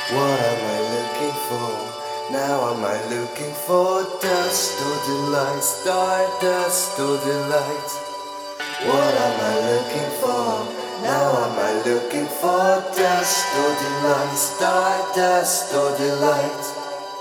What am I looking for? Now am I looking for dust or delight, stardust or delight? What am I looking for? Now am I looking for dust or delight, stardust or delight?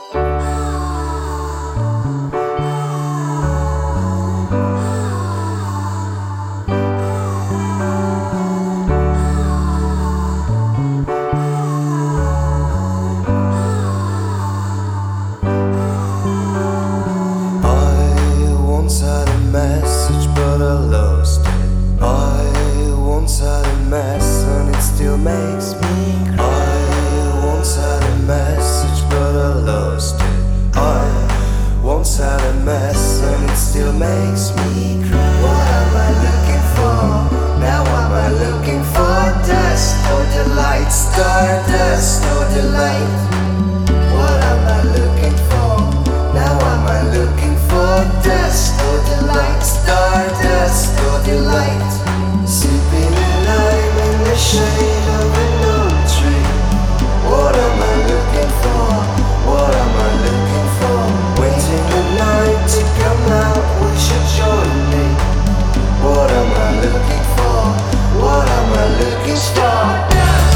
I once had a message, but I lost it. I once had a mess, and it still makes me cry. I once had a message, but I lost it. I once had a mess, and it still makes me cry. What am I looking for? Now am I looking for dust or delight, stardust or delight? What am I looking for? Now am I looking for dust or delight, stardust or delight? Sipping a lime in the shade of an old tree. What am I looking for? What am I looking for? Waiting the night to come out, would you join me? What am I looking for? What am I looking for?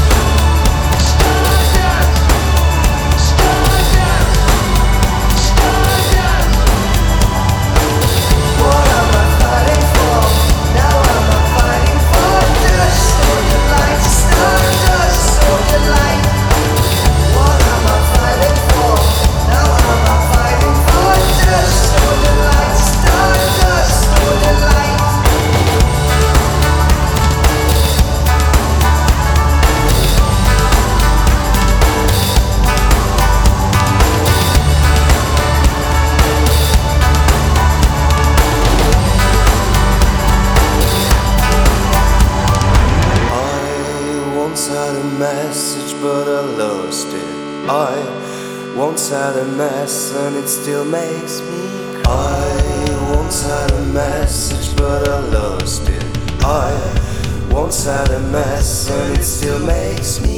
Had a message, but I lost it. I once had a mess, and it still makes me cry. I once had a message, but I lost it. I once had a mess, and it still makes me